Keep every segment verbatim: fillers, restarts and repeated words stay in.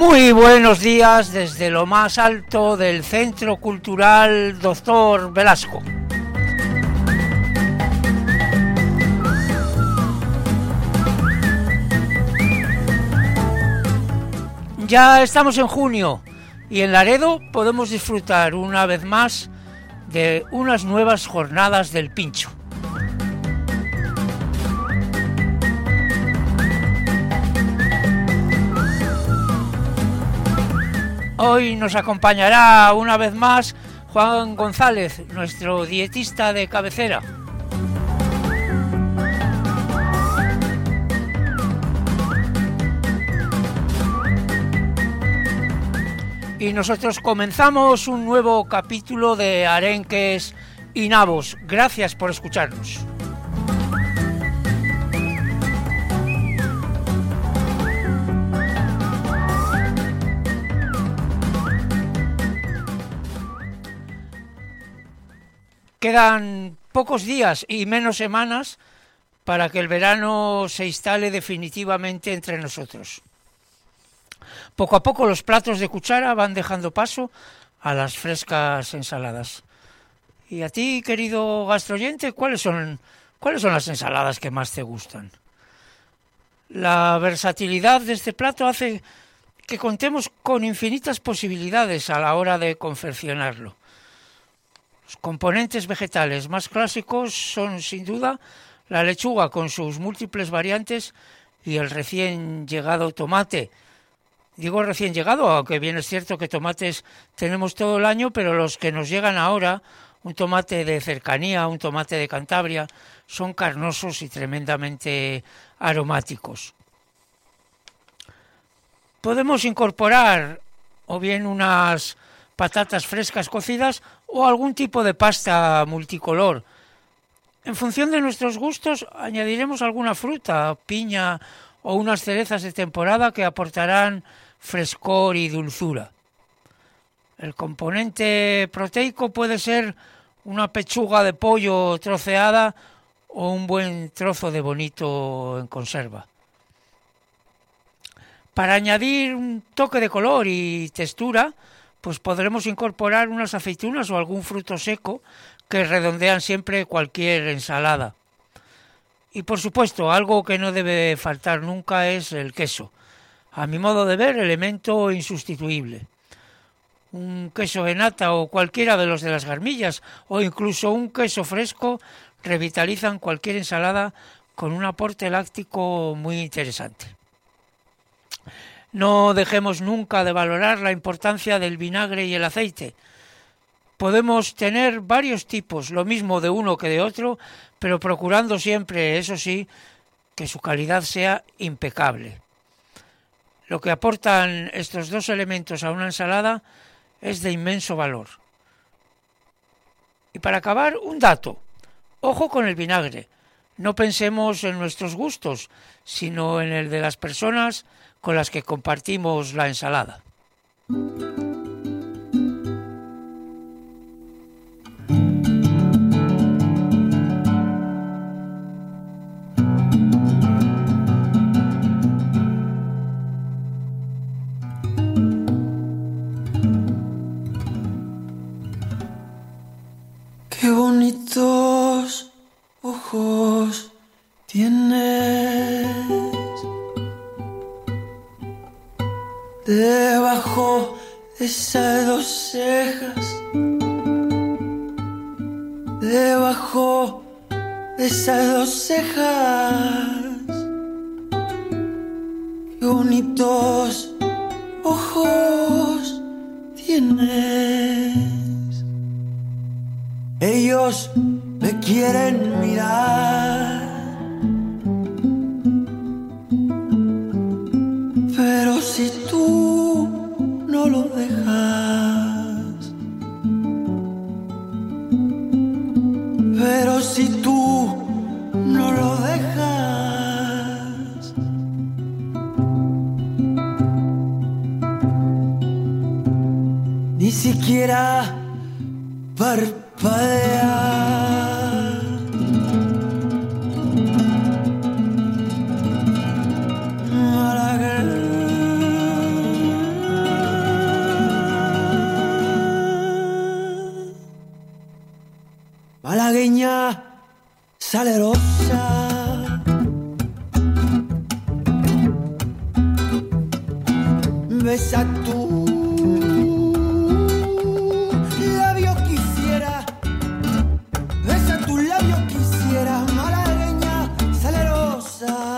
Muy buenos días desde lo más alto del Centro Cultural Doctor Velasco. Ya estamos en junio y en Laredo podemos disfrutar una vez más de unas nuevas jornadas del Pincho. Hoy nos acompañará una vez más Juan González, nuestro dietista de cabecera. Y nosotros comenzamos un nuevo capítulo de Arenques y Nabos. Gracias por escucharnos. Quedan pocos días y menos semanas para que el verano se instale definitivamente entre nosotros. Poco a poco los platos de cuchara van dejando paso a las frescas ensaladas. Y a ti, querido gastroyente, ¿cuáles son, cuáles son las ensaladas que más te gustan? La versatilidad de este plato hace que contemos con infinitas posibilidades a la hora de confeccionarlo. Los componentes vegetales más clásicos son, sin duda, la lechuga con sus múltiples variantes y el recién llegado tomate. Digo recién llegado, aunque bien es cierto que tomates tenemos todo el año, pero los que nos llegan ahora, un tomate de cercanía, un tomate de Cantabria, son carnosos y tremendamente aromáticos. Podemos incorporar o bien unas patatas frescas cocidas o algún tipo de pasta multicolor. En función de nuestros gustos añadiremos alguna fruta, piña o unas cerezas de temporada que aportarán frescor y dulzura. El componente proteico puede ser una pechuga de pollo troceada o un buen trozo de bonito en conserva. Para añadir un toque de color y textura, pues podremos incorporar unas aceitunas o algún fruto seco que redondean siempre cualquier ensalada. Y por supuesto, algo que no debe faltar nunca es el queso. A mi modo de ver, elemento insustituible. Un queso de nata o cualquiera de los de las garmillas o incluso un queso fresco revitalizan cualquier ensalada con un aporte láctico muy interesante. No dejemos nunca de valorar la importancia del vinagre y el aceite. Podemos tener varios tipos, lo mismo de uno que de otro, pero procurando siempre, eso sí, que su calidad sea impecable. Lo que aportan estos dos elementos a una ensalada es de inmenso valor. Y para acabar, un dato. Ojo con el vinagre. No pensemos en nuestros gustos, sino en el de las personas con las que compartimos la ensalada. Qué bonitos ojos tienes debajo de esas dos cejas, debajo de esas dos cejas. Qué bonitos ojos tienes. Ellos me quieren mirar, pero si tú no lo dejas, pero si tú no lo dejas, ni siquiera parpadea. besa tu labio quisiera, besa tu labio quisiera, malagueña salerosa.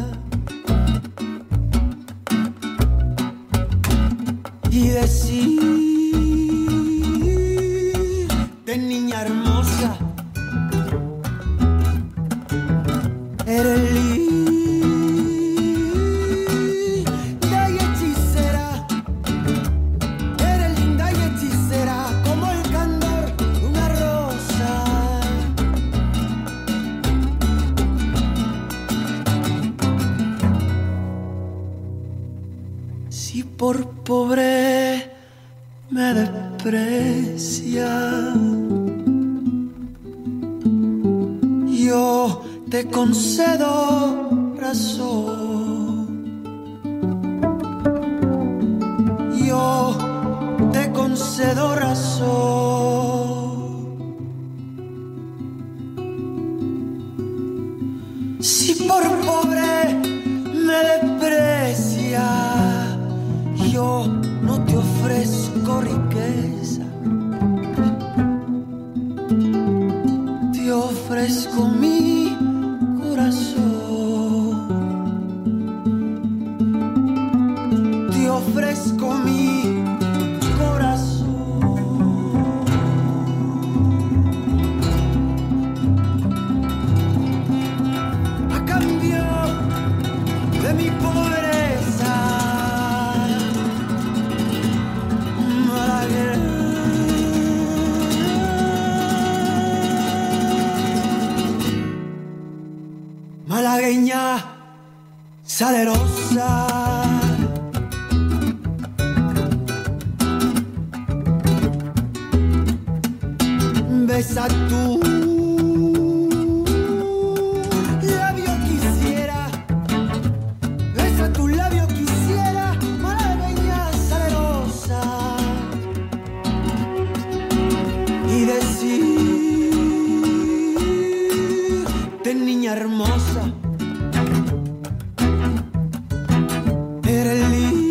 Y decir de niña hermosa, eres linda y hechicera, eres linda y hechicera como el candor de una rosa. Si por pobre me desprecia, yo te concedo razón, yo te concedo razón. Si por pobre me desprecia, yo no te ofrezco riqueza, te ofrezco mi corazón, te ofrezco mi corazón. A cambio de mi pobreza, malagueña salerosa. Besa tu labio quisiera, besa tu labio quisiera, malagueña salerosa. Y decir de niña hermosa, eres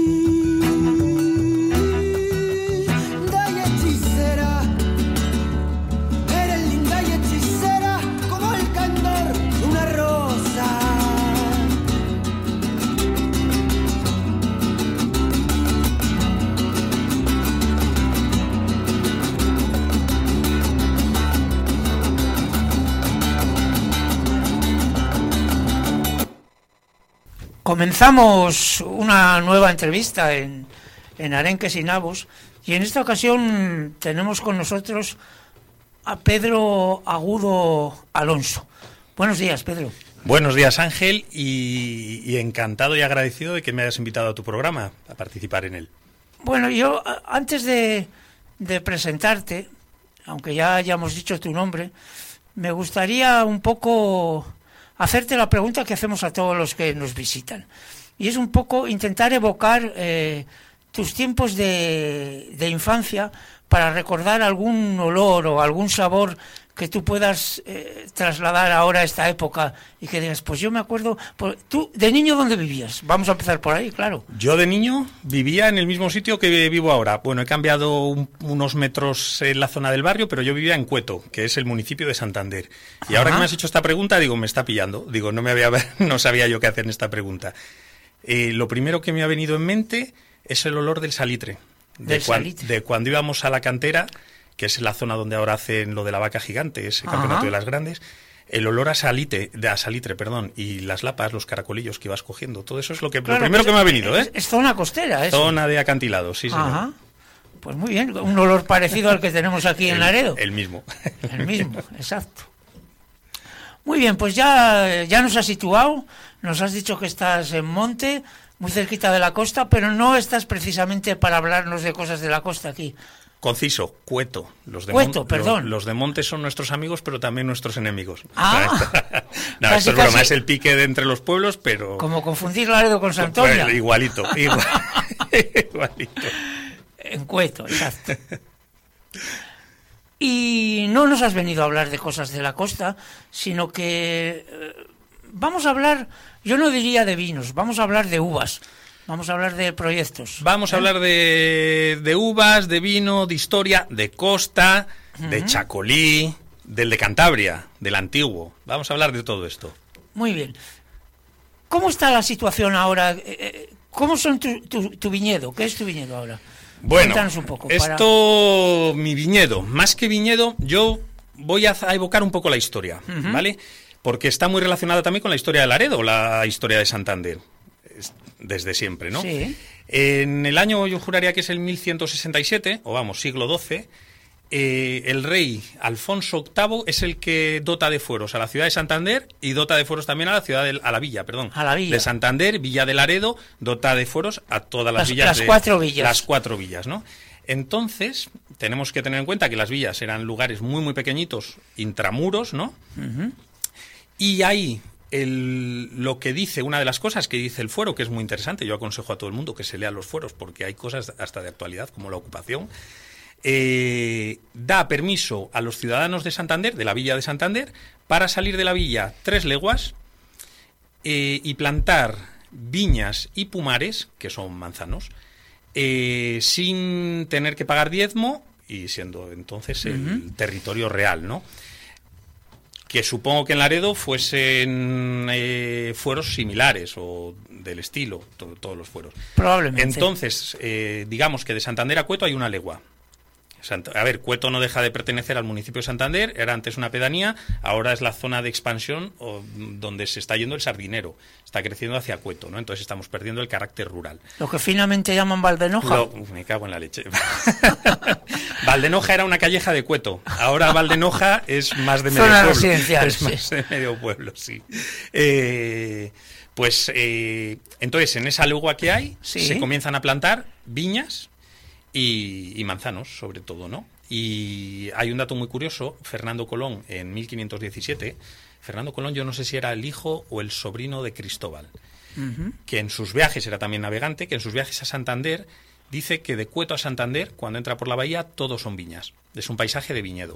linda y hechicera, eres linda y hechicera como el candor de una rosa. Comenzamos una nueva entrevista en, en Arenques y Nabos, y en esta ocasión tenemos con nosotros a Pedro Agudo Alonso. Buenos días, Pedro. Buenos días, Ángel, y, y encantado y agradecido de que me hayas invitado a tu programa a participar en él. Bueno, yo antes de, de presentarte, aunque ya hayamos dicho tu nombre, me gustaría un poco hacerte la pregunta que hacemos a todos los que nos visitan. Y es un poco intentar evocar eh, tus tiempos de, de infancia para recordar algún olor o algún sabor que tú puedas eh, trasladar ahora a esta época y que digas, pues yo me acuerdo... Pues, ¿tú de niño dónde vivías? Vamos a empezar por ahí, claro. Yo de niño vivía en el mismo sitio que vivo ahora. Bueno, he cambiado un, unos metros en la zona del barrio, pero yo vivía en Cueto, que es el municipio de Santander. Y ahora Ajá. que me has hecho esta pregunta, digo, me está pillando. Digo, no me había, no sabía yo qué hacer en esta pregunta. Eh, lo primero que me ha venido en mente es el olor del salitre. De, del cuan, salitre. de cuando íbamos a la cantera, que es la zona donde ahora hacen lo de la vaca gigante, ese Ajá. campeonato de las grandes, el olor a salite, de a salitre, perdón, y las lapas, los caracolillos que ibas cogiendo, todo eso es lo que claro, lo primero pues que me ha venido, ¿eh? Es, es zona costera, eso. Zona de acantilado, sí, sí. Ajá. Pues muy bien, un olor parecido al que tenemos aquí el, en Laredo. El mismo. El mismo, exacto. Muy bien, pues ya, ya nos has situado, nos has dicho que estás en Monte, muy cerquita de la costa, pero no estás precisamente para hablarnos de cosas de la costa aquí. Conciso, Cueto. Los de Cueto, Mon- perdón. Los, los de Monte son nuestros amigos, pero también nuestros enemigos. Ah, no, casi, esto es broma, casi. es el pique de entre los pueblos, pero... Como confundir Laredo con Santoña. Pues, igualito, igual, igualito. En Cueto, exacto. Y no nos has venido a hablar de cosas de la costa, sino que eh, vamos a hablar, yo no diría de vinos, vamos a hablar de uvas. Vamos a hablar de proyectos. Vamos ¿eh? a hablar de, de uvas, de vino, de historia, de costa, uh-huh. de Chacolí, del de Cantabria, del antiguo. Vamos a hablar de todo esto. Muy bien. ¿Cómo está la situación ahora? ¿Cómo son tu, tu, tu viñedo? ¿Qué es tu viñedo ahora? Bueno, Cuéntanos un poco. Esto, para... mi viñedo, más que viñedo, yo voy a, a evocar un poco la historia, uh-huh. ¿vale? Porque está muy relacionada también con la historia de Laredo, la historia de Santander, desde siempre, ¿no? Sí. En el año, yo juraría que es el mil ciento sesenta y siete, o vamos, siglo doce, eh, el rey Alfonso octavo es el que dota de fueros a la ciudad de Santander y dota de fueros también a la ciudad de, a la villa, perdón. A la villa. De Santander, Villa de Laredo, dota de fueros a todas las, las villas. Las de, cuatro villas. Las cuatro villas, ¿no? Entonces, tenemos que tener en cuenta que las villas eran lugares muy, muy pequeñitos, intramuros, ¿no? Uh-huh. Y ahí, el, lo que dice, una de las cosas que dice el fuero, que es muy interesante, yo aconsejo a todo el mundo que se lea los fueros, porque hay cosas hasta de actualidad, como la ocupación, eh, da permiso a los ciudadanos de Santander, de la villa de Santander, para salir de la villa tres leguas eh, y plantar viñas y pumares, que son manzanos, eh, sin tener que pagar diezmo y siendo entonces el uh-huh. territorio real, ¿no? Que supongo que en Laredo fuesen eh, fueros similares o del estilo, to- todos los fueros. Probablemente. Entonces, eh, digamos que de Santander a Cueto hay una legua. Sant- a ver, Cueto no deja de pertenecer al municipio de Santander, era antes una pedanía, ahora es la zona de expansión o, donde se está yendo el sardinero, está creciendo hacia Cueto, ¿no? Entonces estamos perdiendo el carácter rural. Lo que finamente llaman Valdenoja. Lo, uf, me cago en la leche. Valdenoja era una calleja de Cueto, ahora Valdenoja es más de medio zona pueblo. residencial, Es más sí. de medio pueblo, sí. Eh, pues eh, entonces en esa legua que hay sí. se comienzan a plantar viñas y, y manzanos, sobre todo, ¿no? Y hay un dato muy curioso, Fernando Colón en mil quinientos diecisiete, Fernando Colón yo no sé si era el hijo o el sobrino de Cristóbal, uh-huh. que en sus viajes, era también navegante, que en sus viajes a Santander dice que de Cueto a Santander, cuando entra por la bahía, todos son viñas, es un paisaje de viñedo.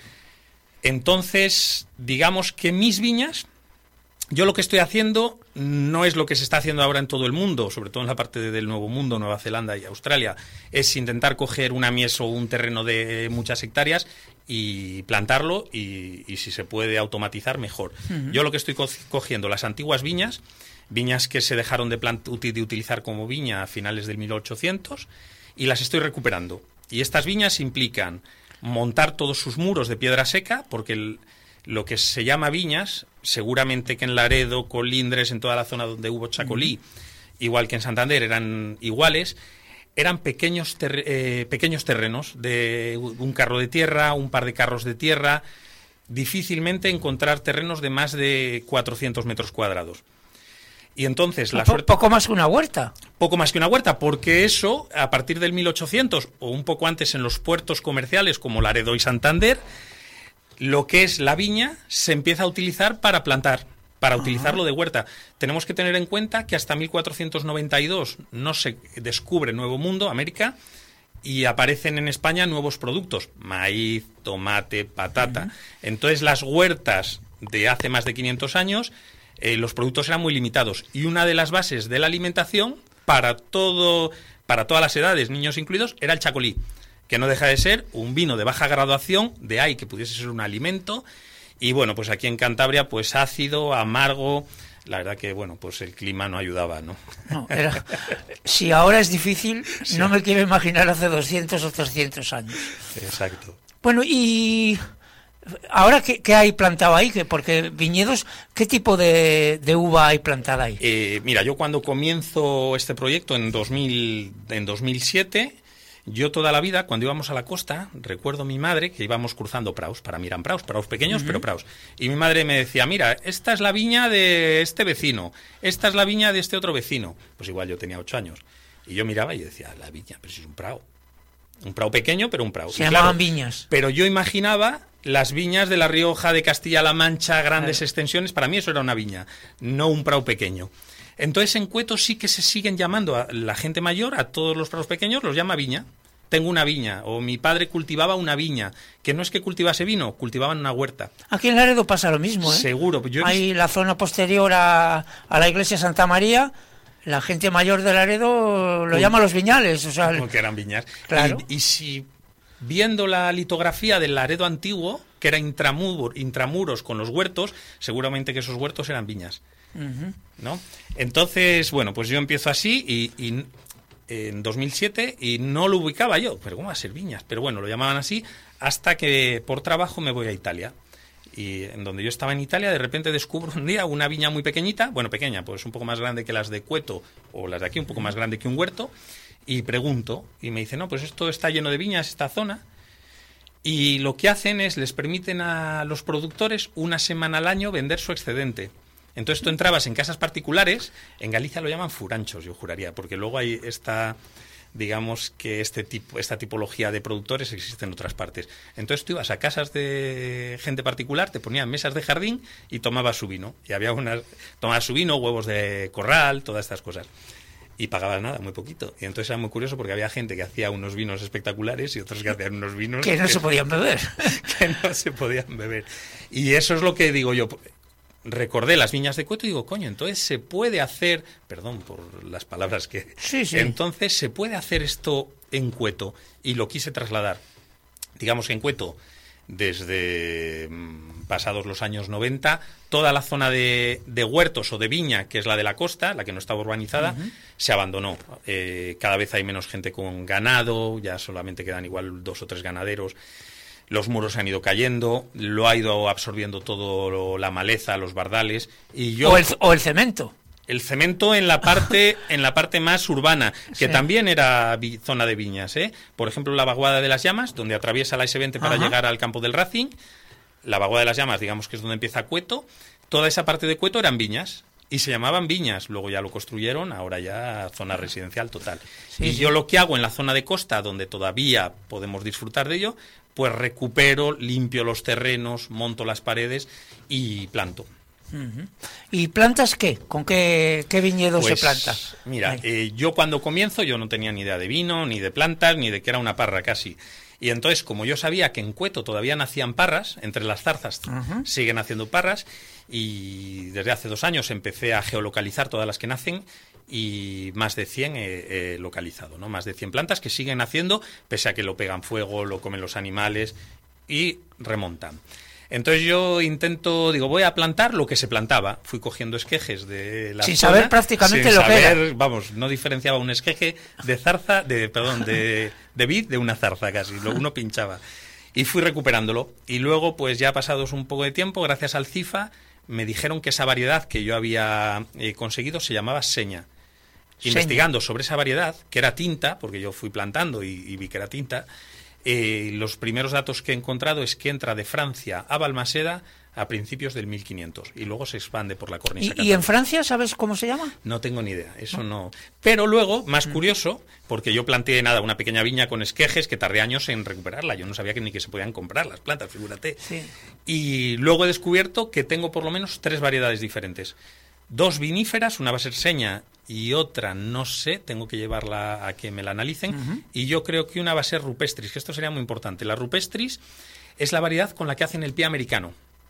Entonces, digamos que mis viñas, yo lo que estoy haciendo no es lo que se está haciendo ahora en todo el mundo, sobre todo en la parte del Nuevo Mundo, Nueva Zelanda y Australia, es intentar coger una mies o un terreno de muchas hectáreas y plantarlo y, y si se puede automatizar, mejor. Uh-huh. Yo lo que estoy co- cogiendo las antiguas viñas, viñas que se dejaron de, plant- de utilizar como viña a finales del mil ochocientos y las estoy recuperando. Y estas viñas implican montar todos sus muros de piedra seca, porque el, lo que se llama viñas, seguramente que en Laredo, Colindres, en toda la zona donde hubo Chacolí, uh-huh. igual que en Santander, eran iguales, eran pequeños, ter- eh, pequeños terrenos de un carro de tierra, un par de carros de tierra, difícilmente encontrar terrenos de más de cuatrocientos metros cuadrados. Y entonces la po- suerte... Poco más que una huerta. Poco más que una huerta, porque eso, a partir del mil ochocientos, o un poco antes en los puertos comerciales como Laredo y Santander, lo que es la viña se empieza a utilizar para plantar, para uh-huh. utilizarlo de huerta. Tenemos que tener en cuenta que hasta mil cuatrocientos noventa y dos no se descubre Nuevo Mundo, América, y aparecen en España nuevos productos, maíz, tomate, patata. Uh-huh. Entonces las huertas de hace más de quinientos años, eh, los productos eran muy limitados. Y una de las bases de la alimentación para todo, para todas las edades, niños incluidos, era el chacolí, que no deja de ser un vino de baja graduación, de ahí que pudiese ser un alimento, y bueno, pues aquí en Cantabria, pues ácido, amargo, la verdad que, bueno, pues el clima no ayudaba, ¿no? No, era, si ahora es difícil, sí. No me quiero imaginar hace doscientos o trescientos años. Exacto. Bueno, y ahora, ¿qué, qué hay plantado ahí? Porque viñedos, ¿qué tipo de, de uva hay plantada ahí? Eh, mira, yo cuando comienzo este proyecto en, dos mil, en dos mil siete... Yo toda la vida, cuando íbamos a la costa, recuerdo a mi madre que íbamos cruzando praus, para mí eran praus, praus pequeños, uh-huh. pero praus. Y mi madre me decía, mira, esta es la viña de este vecino, esta es la viña de este otro vecino. Pues igual yo tenía ocho años. Y yo miraba y decía, la viña, pero si es un prao. Un prao pequeño, pero un prao. Se y llamaban claro, viñas. Pero yo imaginaba las viñas de La Rioja, de Castilla-La Mancha, grandes claro. extensiones, para mí eso era una viña, no un prao pequeño. Entonces en Cueto sí que se siguen llamando a la gente mayor, a todos los prados pequeños, los llama viña. Tengo una viña, o mi padre cultivaba una viña, que no es que cultivase vino, cultivaban una huerta. Aquí en Laredo pasa lo mismo, ¿eh? Seguro. Yo hay visto... la zona posterior a, a la iglesia Santa María, La gente mayor de Laredo lo llama los viñales, o sea, Como que eran viñas. Claro. Y, y si viendo la litografía del Laredo antiguo, que era intramur, intramuros con los huertos, seguramente que esos huertos eran viñas. Uh-huh. ¿No? Entonces, bueno, pues yo empiezo así y, y en dos mil siete y no lo ubicaba yo, pero ¿cómo va a ser viñas? Pero bueno, lo llamaban así hasta que por trabajo me voy a Italia. Y en donde yo estaba en Italia, de repente descubro un día una viña muy pequeñita, bueno, pequeña, pues un poco más grande que las de Cueto, o las de aquí, un poco más grande que un huerto, y pregunto, y me dice, no, pues esto está lleno de viñas, esta zona, y lo que hacen es, les permiten a los productores una semana al año vender su excedente. Entonces tú entrabas en casas particulares, en Galicia lo llaman furanchos, yo juraría, porque luego hay esta... digamos que este tipo, esta tipología de productores existe en otras partes. Entonces tú ibas a casas de gente particular, te ponían mesas de jardín y tomabas su vino. Y había unas, tomabas su vino, huevos de corral, todas estas cosas. Y pagabas nada, muy poquito. Y entonces era muy curioso porque había gente que hacía unos vinos espectaculares y otros que hacían unos vinos... que no que, se podían beber. Que no se podían beber. Y eso es lo que digo yo... Recordé las viñas de Cueto y digo, coño, entonces se puede hacer, perdón por las palabras que... Sí, sí. Entonces se puede hacer esto en Cueto y lo quise trasladar. Digamos que en Cueto, desde mmm, pasados los años noventa, toda la zona de, de huertos o de viña, que es la de la costa, la que no estaba urbanizada, uh-huh. se abandonó. Eh, cada vez hay menos gente con ganado, ya solamente quedan igual dos o tres ganaderos. Los muros se han ido cayendo, lo ha ido absorbiendo todo lo, la maleza, los bardales y yo o el, o el cemento. El cemento en la parte en la parte más urbana, que sí. también era vi, zona de viñas, ¿eh? Por ejemplo, la Vaguada de las Llamas, donde atraviesa la ese veinte para Ajá. llegar al campo del Racing. La Vaguada de las Llamas, digamos que es donde empieza Cueto. Toda esa parte de Cueto eran viñas. Y se llamaban viñas, luego ya lo construyeron, ahora ya zona residencial total. Sí, y sí. yo lo que hago en la zona de costa, donde todavía podemos disfrutar de ello, pues recupero, limpio los terrenos, monto las paredes y planto. Uh-huh. ¿Y plantas qué? ¿Con qué, qué viñedo pues, se planta? Mira, eh, yo cuando comienzo yo no tenía ni idea de vino, ni de plantas, ni de que era una parra casi. Y entonces, como yo sabía que en Cueto todavía nacían parras, entre las zarzas uh-huh. siguen haciendo parras, y desde hace dos años empecé a geolocalizar todas las que nacen y más de cien he, he localizado, ¿no? Más de cien plantas que siguen naciendo, pese a que lo pegan fuego, lo comen los animales y remontan. Entonces yo intento, digo, voy a plantar lo que se plantaba. Fui cogiendo esquejes de la Sin zona, saber prácticamente sin lo saber, que era. Vamos, no diferenciaba un esqueje de zarza, de perdón, de, de vid de una zarza casi. Lo uno pinchaba. Y fui recuperándolo. Y luego, pues ya pasados un poco de tiempo, gracias al CIFA, me dijeron que esa variedad que yo había eh, conseguido se llamaba seña. Seña. Investigando sobre esa variedad, que era tinta, porque yo fui plantando y, y vi que era tinta, eh, los primeros datos que he encontrado es que entra de Francia a Balmaseda a principios del mil quinientos y luego se expande por la cornisa. ¿Y, ¿Y en Francia sabes cómo se llama? No tengo ni idea, eso no. Pero luego, más curioso, porque yo planteé nada, una pequeña viña con esquejes que tardé años en recuperarla. Yo no sabía que ni que se podían comprar las plantas, figúrate. Sí. Y luego he descubierto que tengo por lo menos tres variedades diferentes. Dos viníferas, una va a ser seña y otra no sé, tengo que llevarla a que me la analicen. Uh-huh. Y yo creo que una va a ser rupestris, que esto sería muy importante. La rupestris es la variedad con la que hacen el pie americano.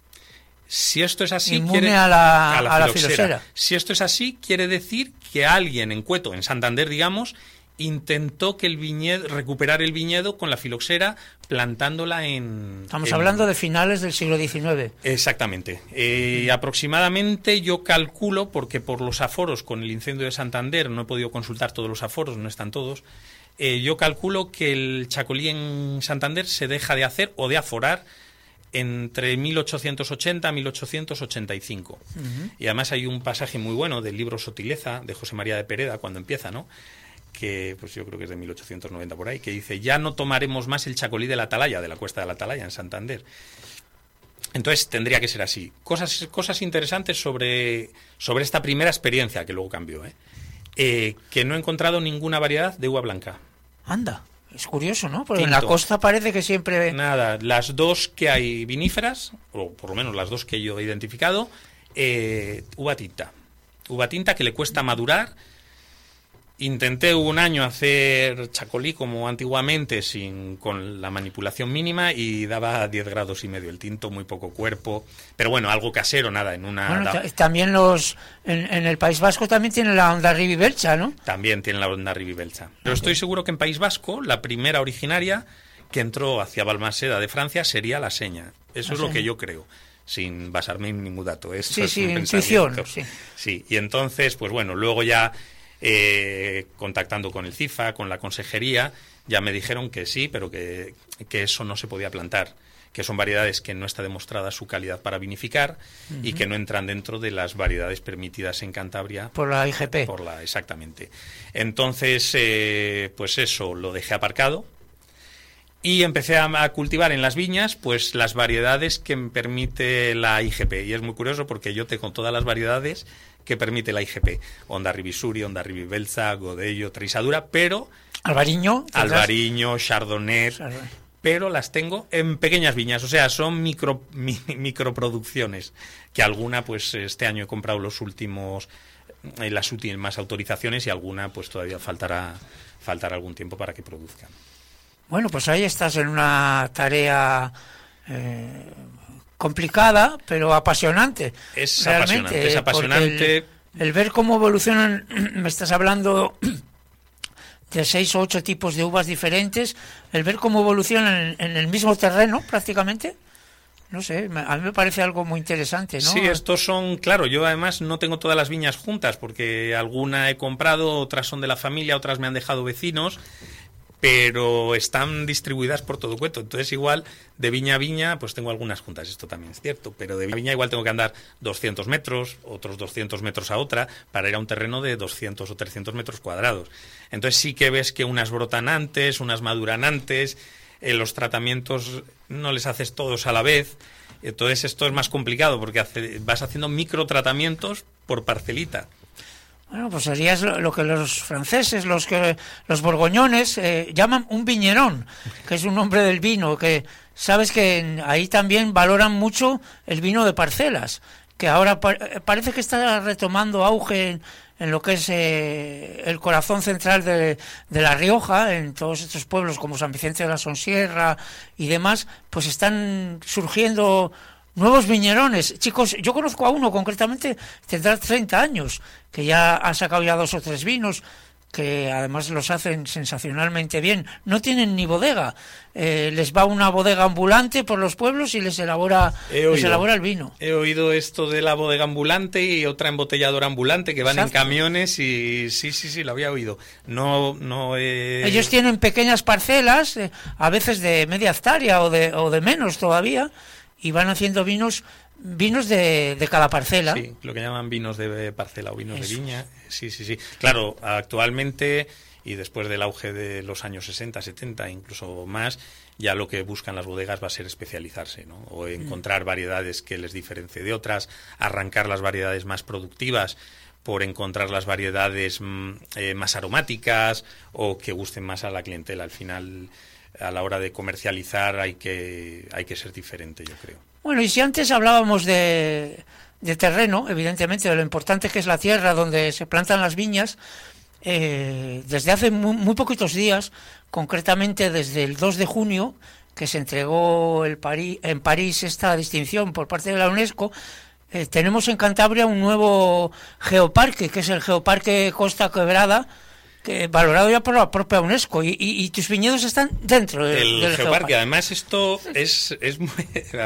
Si esto es así, Inmune quiere, a la, a la, a la filoxera. filoxera. Si esto es así, quiere decir que alguien en Cueto, en Santander, digamos, intentó que el viñedo, recuperar el viñedo con la filoxera plantándola en... Estamos en, hablando de finales del siglo diecinueve. Exactamente. Eh, aproximadamente yo calculo, porque por los aforos con el incendio de Santander, no he podido consultar todos los aforos, no están todos, eh, yo calculo que el chacolí en Santander se deja de hacer o de aforar entre mil ochocientos ochenta y mil ochocientos ochenta y cinco. Uh-huh. Y además hay un pasaje muy bueno del libro Sotileza, de José María de Pereda, cuando empieza, ¿no?, que pues yo creo que es de mil ochocientos noventa por ahí, que dice, ya no tomaremos más el chacolí de la Atalaya, de la Cuesta de la Atalaya, en Santander. Entonces tendría que ser así. Cosas, cosas interesantes sobre, sobre esta primera experiencia, que luego cambió, ¿eh? Eh, que no he encontrado ninguna variedad de uva blanca. Anda, es curioso, ¿no? Porque Tinto. En la costa parece que siempre... Nada, las dos que hay viníferas, o por lo menos las dos que yo he identificado, eh, uva tinta. Uva tinta que le cuesta madurar. Intenté un año hacer chacolí como antiguamente, sin con la manipulación mínima, y daba diez grados y medio el tinto, muy poco cuerpo, pero bueno, algo casero, nada, en una... Bueno, da... también los... En, en el País Vasco también tiene la Hondarribia Belcha, ¿no? También tiene la Hondarribia Belcha. Pero okay. Estoy seguro que en País Vasco, la primera originaria que entró hacia Balmaseda de Francia sería la seña. Eso la es seña. Lo que yo creo, sin basarme en ningún dato. Esto sí, es sí, un intuición. Sí. sí, y entonces, pues bueno, luego ya... Eh, contactando con el CIFA, con la consejería, ya me dijeron que sí, pero que, que eso no se podía plantar, que son variedades que no está demostrada su calidad para vinificar uh-huh. y que no entran dentro de las variedades permitidas en Cantabria por la I G P. Por la, exactamente. Entonces, eh, pues eso lo dejé aparcado y empecé a, a cultivar en las viñas pues las variedades que me permite la I G P. Y es muy curioso porque yo tengo todas las variedades que permite la I G P. Hondarribia Suri, Hondarribia Belcha, Godello, Trisadura, pero... Albariño. Albariño, Chardonnay, Chardonnay, pero las tengo en pequeñas viñas, o sea, son micro, mi, microproducciones, que alguna, pues este año he comprado los últimos, eh, las últimas autorizaciones y alguna, pues todavía faltará, faltará algún tiempo para que produzcan. Bueno, pues ahí estás en una tarea... Eh... complicada, pero apasionante. Es realmente, apasionante, es apasionante. El, el ver cómo evolucionan, me estás hablando de seis o ocho tipos de uvas diferentes, el ver cómo evolucionan en, en el mismo terreno prácticamente, no sé, a mí me parece algo muy interesante, ¿no? Sí, estos son, claro, yo además no tengo todas las viñas juntas, porque alguna he comprado, otras son de la familia, otras me han dejado vecinos, pero están distribuidas por todo Cueto. Entonces igual de viña a viña pues tengo algunas juntas, esto también es cierto, pero de viña a viña igual tengo que andar doscientos metros, otros doscientos metros a otra, para ir a un terreno de doscientos o trescientos metros cuadrados. Entonces sí que ves que unas brotan antes, unas maduran antes, eh, los tratamientos no les haces todos a la vez, entonces esto es más complicado porque hace, vas haciendo microtratamientos por parcelita. Bueno, pues sería lo que los franceses, los que los borgoñones eh, llaman un viñerón, que es un nombre del vino, que sabes que en, ahí también valoran mucho el vino de parcelas, que ahora pa- parece que está retomando auge en, en lo que es eh, el corazón central de, de La Rioja, en todos estos pueblos como San Vicente de la Sonsierra y demás, pues están surgiendo nuevos viñerones. Chicos, yo conozco a uno concretamente, tendrá treinta años, que ya ha sacado ya dos o tres vinos, que además los hacen sensacionalmente bien. No tienen ni bodega. Eh, les va una bodega ambulante por los pueblos y les elabora, les elabora el vino. He oído esto de la bodega ambulante y otra embotelladora ambulante que van Exacto. en camiones y sí, sí, sí, lo había oído. No, no he... Ellos tienen pequeñas parcelas, eh, a veces de media hectárea o de, o de menos todavía, y van haciendo vinos vinos de, de cada parcela. Sí, lo que llaman vinos de parcela o vinos Eso. de viña. Sí, sí, sí. Claro, actualmente y después del auge de los años sesenta, setenta, incluso más, ya lo que buscan las bodegas va a ser especializarse, ¿no? O encontrar mm. variedades que les diferencie de otras, arrancar las variedades más productivas por encontrar las variedades eh, más aromáticas o que gusten más a la clientela. Al final, a la hora de comercializar hay que hay que ser diferente, yo creo. Bueno, y si antes hablábamos de, de terreno, evidentemente, de lo importante que es la tierra donde se plantan las viñas, eh, desde hace muy, muy poquitos días, concretamente desde el dos de junio, que se entregó el París, en París esta distinción por parte de la UNESCO, eh, tenemos en Cantabria un nuevo geoparque, que es el Geoparque Costa Quebrada, que valorado ya por la propia UNESCO, y, y, y tus viñedos están dentro de, del, del geoparque. geoparque. Además, esto es, es muy...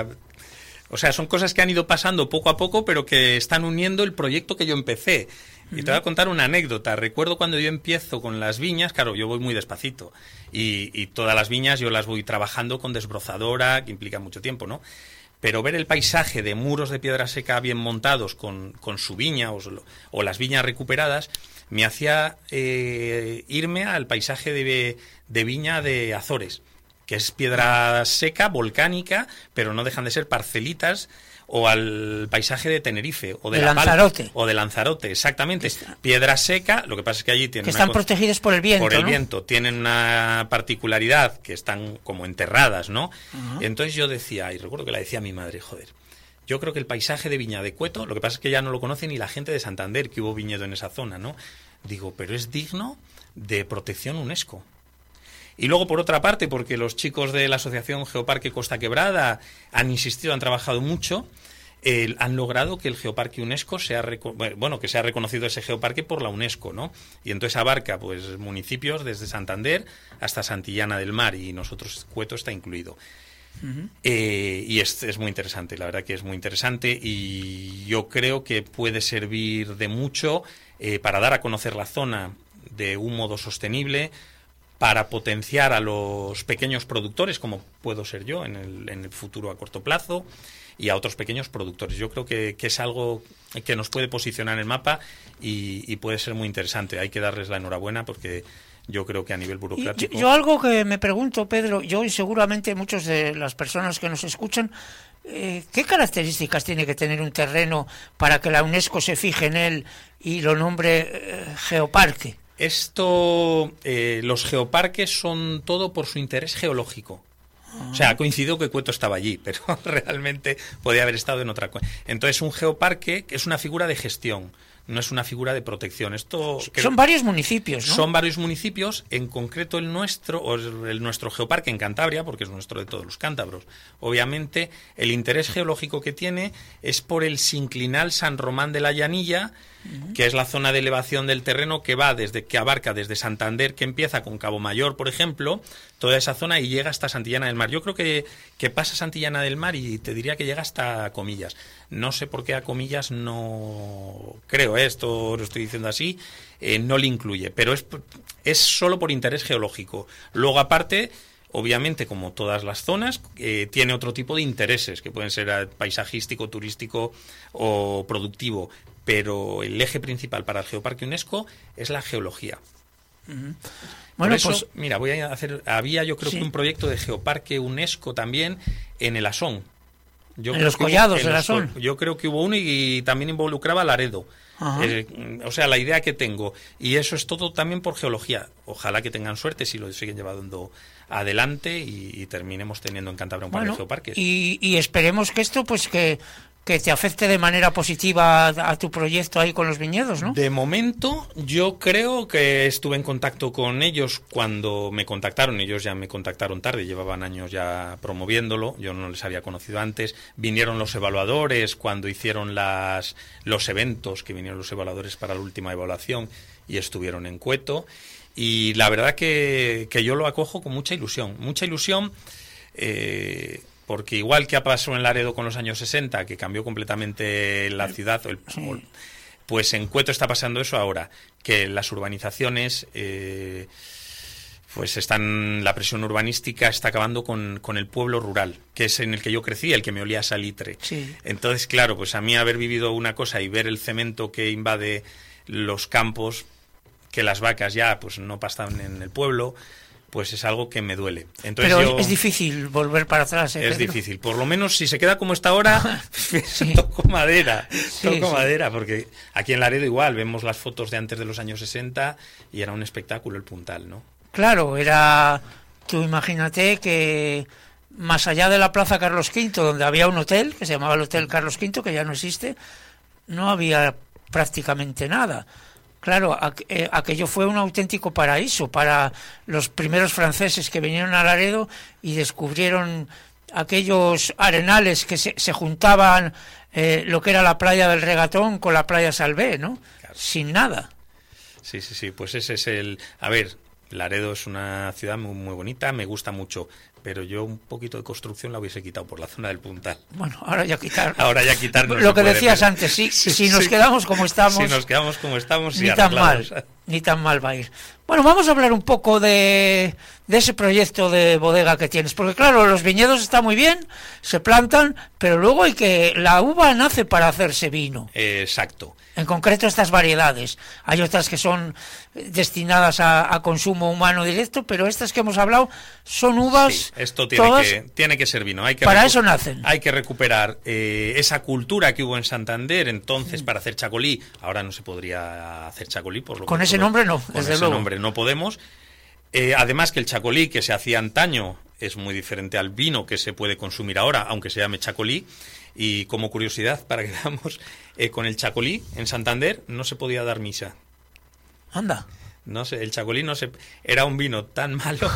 O sea, son cosas que han ido pasando poco a poco, pero que están uniendo el proyecto que yo empecé. Y te voy a contar una anécdota. Recuerdo cuando yo empiezo con las viñas, claro, yo voy muy despacito. Y, y todas las viñas yo las voy trabajando con desbrozadora, que implica mucho tiempo, ¿no? Pero ver el paisaje de muros de piedra seca bien montados con, con su viña o, o las viñas recuperadas, me hacía eh, irme al paisaje de, de viña de Azores, que es piedra seca, volcánica, pero no dejan de ser parcelitas, o al paisaje de Tenerife, o de, de La Lanzarote. Palma, o de Lanzarote, exactamente. Está. Piedra seca, lo que pasa es que allí tienen... Que están una, protegidos por el viento, Por el ¿no? viento, tienen una particularidad, que están como enterradas, ¿no? Uh-huh. Entonces yo decía, y recuerdo que la decía mi madre, joder, yo creo que el paisaje de viña de Cueto, lo que pasa es que ya no lo conoce ni la gente de Santander, que hubo viñedo en esa zona, ¿no? Digo, pero es digno de protección UNESCO. Y luego, por otra parte, porque los chicos de la Asociación Geoparque Costa Quebrada han insistido, han trabajado mucho, eh, han logrado que el Geoparque UNESCO sea, bueno, que sea reconocido ese geoparque por la UNESCO, ¿no? Y entonces abarca, pues, municipios desde Santander hasta Santillana del Mar, y nosotros, Cueto está incluido. Uh-huh. Eh, y es, es muy interesante, la verdad que es muy interesante, y yo creo que puede servir de mucho eh, para dar a conocer la zona de un modo sostenible, para potenciar a los pequeños productores, como puedo ser yo en el, en el futuro a corto plazo, y a otros pequeños productores. Yo creo que, que es algo que nos puede posicionar en el mapa y, y puede ser muy interesante. Hay que darles la enhorabuena porque yo creo que a nivel burocrático... Yo, yo algo que me pregunto, Pedro, yo y seguramente muchas de las personas que nos escuchan, eh, ¿qué características tiene que tener un terreno para que la UNESCO se fije en él y lo nombre eh, geoparque? Esto, eh, los geoparques son todo por su interés geológico. O sea, ha coincidido que Cueto estaba allí, pero realmente podía haber estado en otra cosa. Entonces, un geoparque es una figura de gestión, no es una figura de protección. Esto creo, son varios municipios, ¿no? Son varios municipios, en concreto el nuestro, o el nuestro geoparque en Cantabria, porque es nuestro de todos los cántabros. Obviamente, el interés geológico que tiene es por el sinclinal San Román de la Llanilla, uh-huh. que es la zona de elevación del terreno que va desde, que abarca desde Santander, que empieza con Cabo Mayor, por ejemplo, toda esa zona, y llega hasta Santillana del Mar. Yo creo que, que pasa Santillana del Mar y te diría que llega hasta Comillas. No sé por qué a Comillas no... Creo, ¿eh? Esto lo estoy diciendo así, eh, no le incluye, pero es, es solo por interés geológico. Luego, aparte, obviamente, como todas las zonas, eh, tiene otro tipo de intereses, que pueden ser paisajístico, turístico o productivo, pero el eje principal para el Geoparque UNESCO es la geología. Uh-huh. Bueno, eso, pues mira, voy a hacer, había yo creo sí. que un proyecto de Geoparque UNESCO también en el Asón. Yo en los collados del Asón. Yo creo que hubo uno y, y también involucraba Laredo. Eh, o sea, la idea que tengo, y eso es todo también por geología. Ojalá que tengan suerte si lo siguen llevando adelante y, y terminemos teniendo en Cantabria un par bueno, de geoparques. Y, y esperemos que esto, pues que, que te afecte de manera positiva a, a tu proyecto ahí con los viñedos, ¿no? De momento, yo creo que estuve en contacto con ellos cuando me contactaron. Ellos ya me contactaron tarde, llevaban años ya promoviéndolo, yo no les había conocido antes. Vinieron los evaluadores cuando hicieron las los eventos, que vinieron los evaluadores para la última evaluación y estuvieron en Cueto. Y la verdad que, que yo lo acojo con mucha ilusión, mucha ilusión, eh, porque igual que ha pasado en Laredo con los años sesenta, que cambió completamente la ciudad, el, sí. pues en Cueto está pasando eso ahora, que las urbanizaciones, eh, pues están, la presión urbanística está acabando con, con el pueblo rural, que es en el que yo crecí, el que me olía a salitre. Sí. Entonces, claro, pues a mí haber vivido una cosa y ver el cemento que invade los campos, que las vacas ya pues no pastan en el pueblo, pues es algo que me duele. Entonces Pero yo, es difícil volver para atrás, ¿eh, es Pedro? difícil. Por lo menos si se queda como está ahora, sí. toco madera, sí, toco sí. madera, porque aquí en Laredo igual vemos las fotos de antes de los años sesenta y era un espectáculo el puntal, ¿no? Claro, era... Tú imagínate que más allá de la Plaza Carlos quinto, donde había un hotel, que se llamaba el Hotel Carlos quinto, que ya no existe, no había prácticamente nada. Claro, aqu- eh, aquello fue un auténtico paraíso para los primeros franceses que vinieron a Laredo y descubrieron aquellos arenales que se, se juntaban eh, lo que era la playa del Regatón con la playa Salvé, ¿no? Claro. Sin nada. Sí, sí, sí, pues ese es el... A ver, Laredo es una ciudad muy, muy bonita, me gusta mucho, pero yo un poquito de construcción la hubiese quitado por la zona del Puntal. Bueno, ahora ya quitar. Ahora ya quitar no Lo se que puede, decías pero... antes, sí, sí, si nos sí. quedamos como estamos... Si nos quedamos como estamos, ni y tan arreglados. mal, ni tan mal va a ir. Bueno, vamos a hablar un poco de, de ese proyecto de bodega que tienes, porque claro, los viñedos están muy bien, se plantan, pero luego hay que... La uva nace para hacerse vino. Eh, exacto. En concreto estas variedades. Hay otras que son destinadas a, a consumo humano directo, pero estas que hemos hablado son uvas... Sí, esto tiene, todas, que, tiene que ser vino. Hay que para recu- eso nacen. Hay que recuperar eh, esa cultura que hubo en Santander, entonces, mm. para hacer chacolí. Ahora no se podría hacer chacolí. Por lo Con que ese todo, nombre no, con desde ese luego. nombre no podemos. Eh, además que el chacolí que se hacía antaño es muy diferente al vino que se puede consumir ahora, aunque se llame chacolí. Y como curiosidad, para que veamos, eh, con el chacolí en Santander no se podía dar misa. Anda. No sé, el chacolí no se... Era un vino tan malo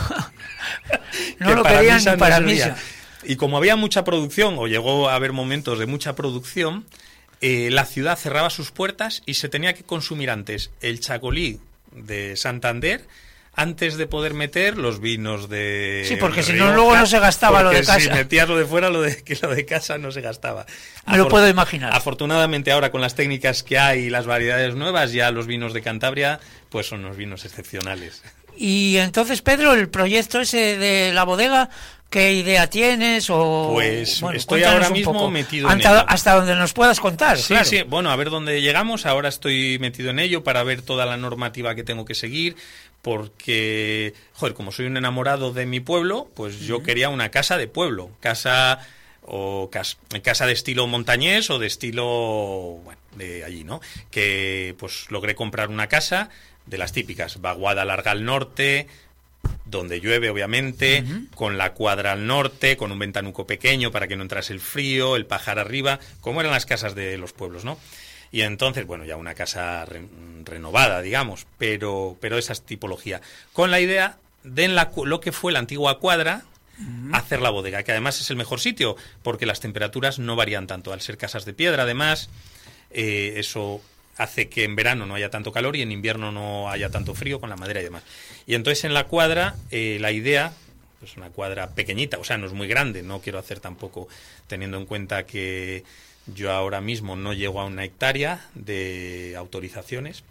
no que lo para querían misa ni para no misa. Y como había mucha producción, o llegó a haber momentos de mucha producción, eh, la ciudad cerraba sus puertas y se tenía que consumir antes el chacolí de Santander antes de poder meter los vinos de Sí, porque si Rioja, no luego no se gastaba lo de casa. Si metías lo de fuera, lo de, que lo de casa no se gastaba. Me lo puedo imaginar. Afortunadamente ahora con las técnicas que hay y las variedades nuevas, ya los vinos de Cantabria pues son unos vinos excepcionales. Y entonces, Pedro, el proyecto ese de la bodega, ¿qué idea tienes? O, pues bueno, estoy ahora mismo poco, metido hasta, en ello. Hasta donde nos puedas contar. Sí, claro. sí, bueno, a ver dónde llegamos. Ahora estoy metido en ello para ver toda la normativa que tengo que seguir, porque, joder, como soy un enamorado de mi pueblo, pues yo uh-huh. quería una casa de pueblo, casa o cas, casa de estilo montañés o de estilo, bueno, de allí, ¿no? Que pues logré comprar una casa de las típicas, vaguada larga al norte, donde llueve obviamente, uh-huh. con la cuadra al norte, con un ventanuco pequeño para que no entrase el frío, el pajar arriba, como eran las casas de los pueblos, ¿no? Y entonces, bueno, ya una casa re, renovada, digamos, pero pero esa tipología, con la idea de en la, lo que fue la antigua cuadra, uh-huh. hacer la bodega, que además es el mejor sitio, porque las temperaturas no varían tanto, al ser casas de piedra, además, eh, eso hace que en verano no haya tanto calor y en invierno no haya tanto frío con la madera y demás. Y entonces en la cuadra, eh, la idea, pues una cuadra pequeñita, o sea, no es muy grande, no quiero hacer tampoco, teniendo en cuenta que yo ahora mismo no llego a una hectárea de autorizaciones.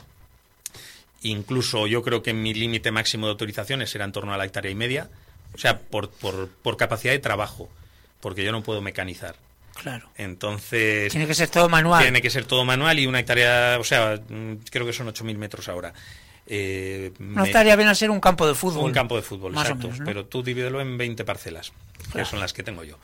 Incluso yo creo que mi límite máximo de autorizaciones será en torno a la hectárea y media, o sea, por, por, por capacidad de trabajo, porque yo no puedo mecanizar. Claro. Entonces... Tiene que ser todo manual. Tiene que ser todo manual y una hectárea, o sea, creo que son ocho mil metros ahora. Eh, no me, estaría bien a ser un campo de fútbol. Un campo de fútbol, más exacto. O menos, ¿no? Pero tú divídelo en veinte parcelas, claro. que son las que tengo yo.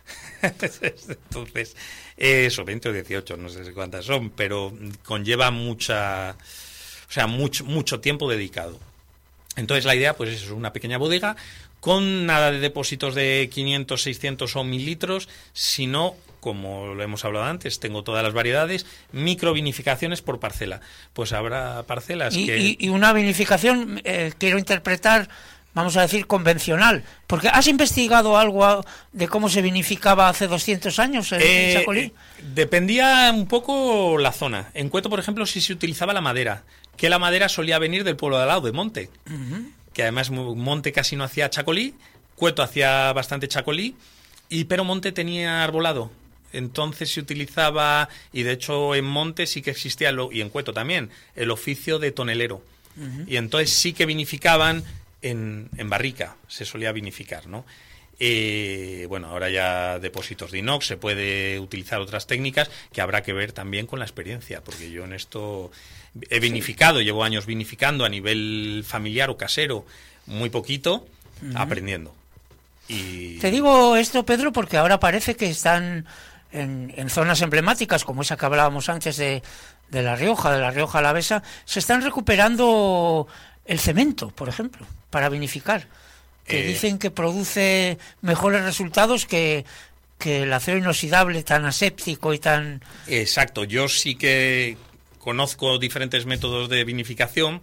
Entonces, eso, veinte o dieciocho, no sé cuántas son, pero conlleva mucha, o sea, mucho, mucho tiempo dedicado. Entonces la idea, pues es una pequeña bodega con nada de depósitos de quinientos, seiscientos o mil litros, sino, como lo hemos hablado antes, tengo todas las variedades, microvinificaciones por parcela. Pues habrá parcelas y, que... Y, y una vinificación, eh, quiero interpretar, vamos a decir, convencional. Porque ¿has investigado algo de cómo se vinificaba hace doscientos años en eh, Chacolí? Dependía un poco la zona. En Cueto, por ejemplo, sí se utilizaba la madera, que la madera solía venir del pueblo de al lado, de Monte. Uh-huh. Que además Monte casi no hacía chacolí, Cueto hacía bastante chacolí, y pero Monte tenía arbolado. Entonces se utilizaba, y de hecho en Monte sí que existía, lo, y en Cueto también, el oficio de tonelero. Uh-huh. Y entonces sí que vinificaban en, en barrica, se solía vinificar, ¿no? Eh, bueno, ahora ya depósitos de inox, se puede utilizar otras técnicas que habrá que ver también con la experiencia, porque yo en esto he vinificado, sí. llevo años vinificando a nivel familiar o casero, muy poquito, uh-huh. aprendiendo. Y... Te digo esto, Pedro, porque ahora parece que están en, en zonas emblemáticas, como esa que hablábamos antes de, de La Rioja, de La Rioja Alavesa, se están recuperando el cemento, por ejemplo, para vinificar. Que eh, dicen que produce mejores resultados que, que el acero inoxidable tan aséptico y tan... Exacto, yo sí que conozco diferentes métodos de vinificación,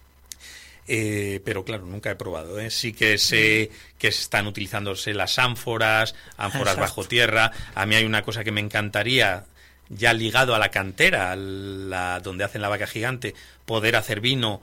eh, pero claro, nunca he probado. ¿eh? Sí que sé que están utilizándose las ánforas, ánforas Exacto. bajo tierra. A mí hay una cosa que me encantaría, ya ligado a la cantera, a la, donde hacen la vaca gigante, poder hacer vino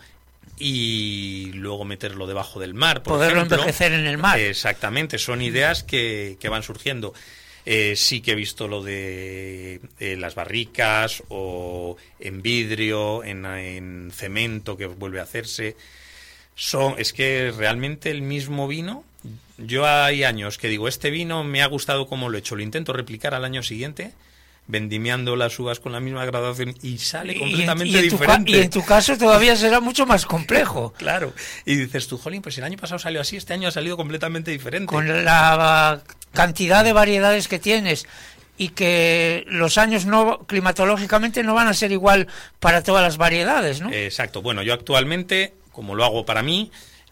y luego meterlo debajo del mar, por poderlo ejemplo. envejecer en el mar. Exactamente, son ideas que, que van surgiendo. Eh, sí que he visto lo de eh, las barricas o en vidrio, en, en cemento que vuelve a hacerse. Son, es que realmente el mismo vino, yo hay años que digo, este vino me ha gustado como lo he hecho, lo intento replicar al año siguiente, vendimiando las uvas con la misma graduación y sale completamente y en, y en diferente. Tu, y en tu caso todavía será mucho más complejo. Claro, y dices tú, jolín, pues el año pasado salió así, este año ha salido completamente diferente. Con la cantidad de variedades que tienes y que los años no climatológicamente no van a ser igual para todas las variedades, ¿no? Exacto, bueno, yo actualmente, como lo hago para mí,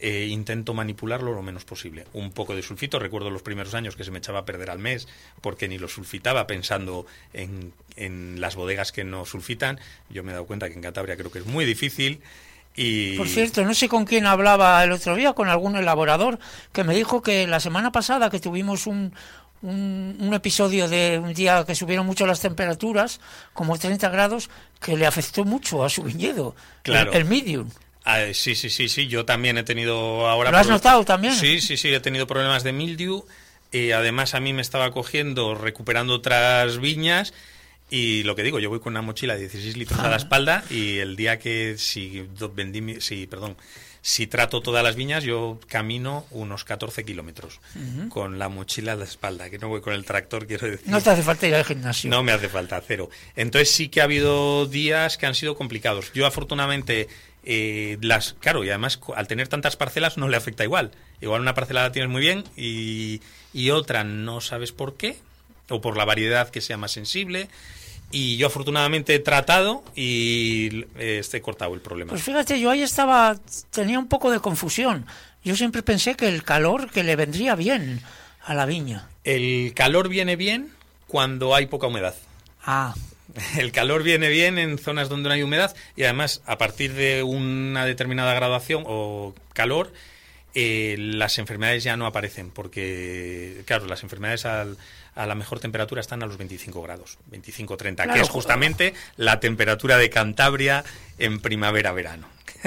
eh, intento manipularlo lo menos posible. Un poco de sulfito, recuerdo los primeros años que se me echaba a perder al mes porque ni lo sulfitaba pensando en, en las bodegas que no sulfitan. Yo me he dado cuenta que en Cantabria creo que es muy difícil. Y... Por cierto, no sé con quién hablaba el otro día, con algún elaborador, que me dijo que la semana pasada que tuvimos un, un, un episodio de un día que subieron mucho las temperaturas, como treinta grados, que le afectó mucho a su viñedo, claro. el, el medium. Ah, sí, sí, sí, sí, yo también he tenido ahora... ¿Lo has notado también? Sí, sí, sí, he tenido problemas de mildew y además a mí me estaba cogiendo, recuperando otras viñas. Y lo que digo, yo voy con una mochila de dieciséis litros ah. a la espalda y el día que si vendí, si, perdón, si trato todas las viñas, yo camino unos catorce kilómetros uh-huh. con la mochila a la espalda, que no voy con el tractor, quiero decir. No te hace falta ir al gimnasio. No me hace falta, cero. Entonces sí que ha habido días que han sido complicados. Yo afortunadamente, eh, las claro, y además al tener tantas parcelas no le afecta igual. Igual una parcela la tienes muy bien y, y otra no sabes por qué, o por la variedad que sea más sensible. Y yo afortunadamente he tratado y eh, he cortado el problema. Pues fíjate, yo ahí estaba, tenía un poco de confusión. Yo siempre pensé que el calor que le vendría bien a la viña. El calor viene bien cuando hay poca humedad. Ah. El calor viene bien en zonas donde no hay humedad y además a partir de una determinada graduación o calor, eh, las enfermedades ya no aparecen porque, claro, las enfermedades al... a la mejor temperatura están a los veinticinco grados, veinticinco treinta, claro, que es justamente la temperatura de Cantabria en primavera-verano.